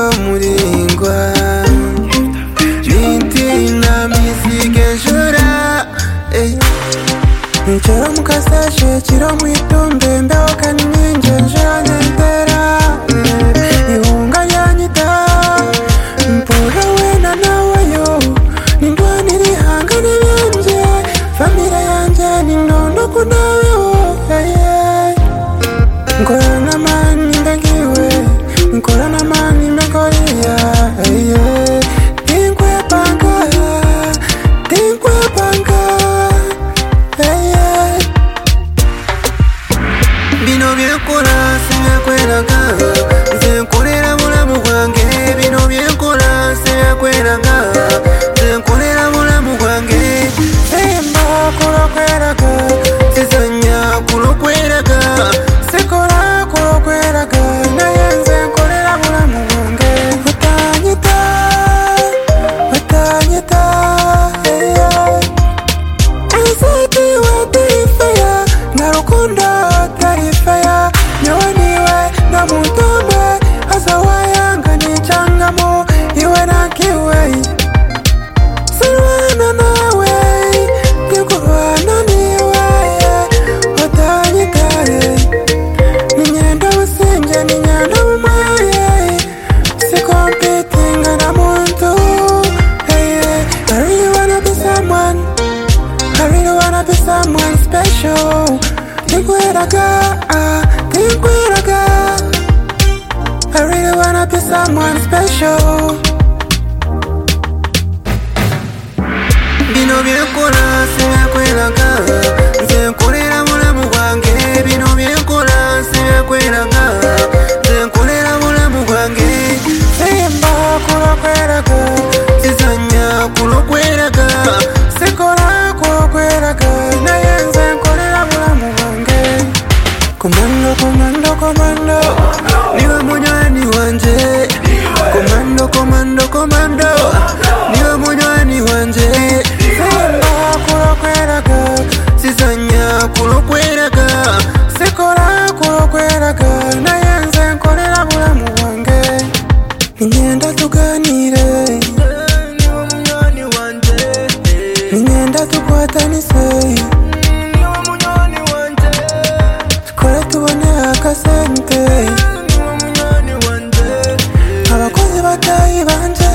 muringwa Nintina misige jura Nchora mukasashe chiro mwitumbe mbeo kaninje njura nentera Iunga yanyita Mpura wena na wayo Nindwa nirihanga nibenje Famira yanje ninondo kunayo Nkora na mani mbegiwe Nkora na mani mbegoria Tinkwe panga Bino byekola sinyakweraga Nze nkolera bulamu bwange Bino byekola sinyakweraga Nze nkolera bulamu bwange Semba kulokweraga Sizanya kulokweraga Sekola kulokweraga Naye nze nkolera bulamu bwange Watanyita Nsikiwe tirifeya Narukunda tarifeya Nyewe niwe na mutombe Asa wayanga ni changamo Iwe na kiwe Sirwana nawe Tikurwana niwe Watanyita Ninyenda usinje ninyenda umaye Si competing na muntu I really wanna be someone I really wanna be someone special Tinkweraga I really wanna be someone special Bino byekola sinyakweraga Nze nkolera bulamu bwange Bino byekola sinyakweraga Nze nkolera bulamu bwange Semba kulokweraga Sizanya kulokweraga Sekola kulokweraga Naye nze nkolera bulamu bwange Komando Niwe munywani wanje Komando Niwe munywani wanje Semba kulokweraga Sizanya kulokweraga Sekola kulokweraga Naye nze nkolera bulamu bwange Ninyenda tuganire Niwe munywani wanje Ninyenda tukwatanise Niwe munywani wanje Tukore tubone akasente Niwe munywani wanje Abakozi batayi banje